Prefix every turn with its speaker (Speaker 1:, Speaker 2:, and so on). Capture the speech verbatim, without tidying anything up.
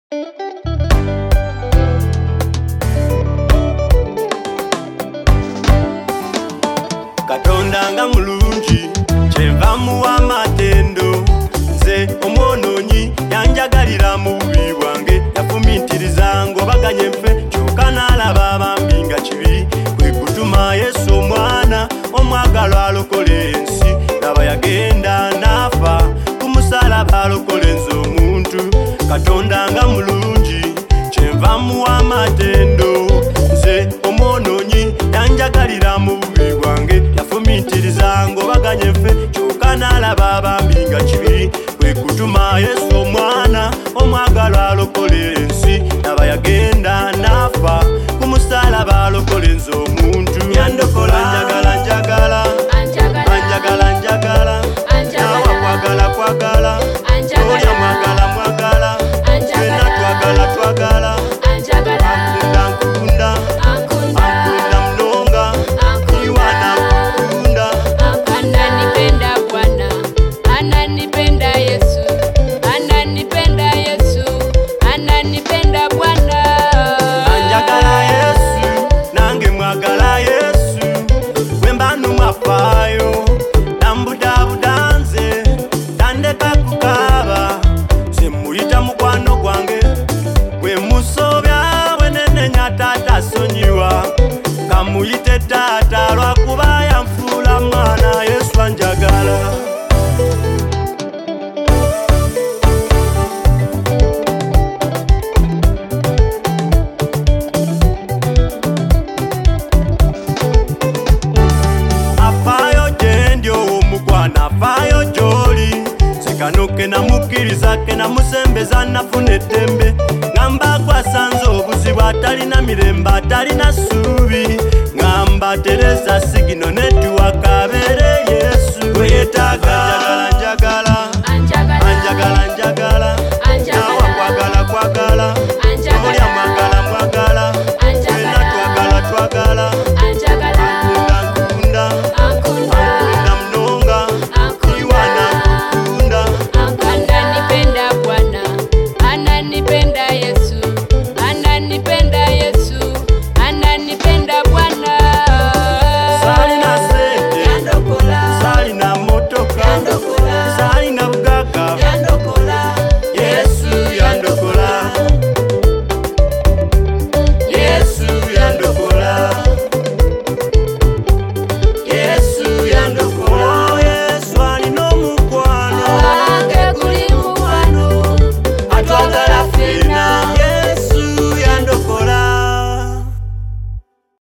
Speaker 1: Katonda nga mulungi kyenva muwa matendo nze omwononyi yanjagalira mu bubi bwange yafumitiriza ngobaganye nfe kyokka n'alaba bambi nga kibi kwe kutuma Yesu omwana omwagalwa alokole ensi laba yagenda n'afa ku musalaba alokole nze omuntu. Katonda nga mulungi kyenva muwa matendo nze omwononyi yanjagalira mu bubi bwange yafumitiriza ngobaganye nfe kyokka n'alaba bambi nga kibi kwe kutuma Yesu omwana omwagalwa alokole ensi laba yagenda n'afa ku musalaba alokole nze omuntu. Yandokola njagala njagala anjagala njagala nawa kwagala kwagala olya mwagala mwagala twena twagala twagala ankunda nkunda ankunda mnonga iwana nkunda.
Speaker 2: Ananipenda Bwana, ananipenda Yesu, ananipenda Yesu, ananipenda Bwana.
Speaker 1: Anjagala Yesu nange mwagala Yesu wemba numwafayo nambudabuda nze tandeka kukaba nze muyita mukwano gwange gwe musobya wenenenya taata sonyiwa kamuyite taata lwakuba yanfuula mwana. Yesu anjagala. Afayo gyendi omugwana afayo gy'oli sekanoke namukiriza ke namusembeza nafuna eddembe ngamba gwasanze obuzibu atalina mirembe atalina ssuubi ngamba tereza sigino nettiwaka abeere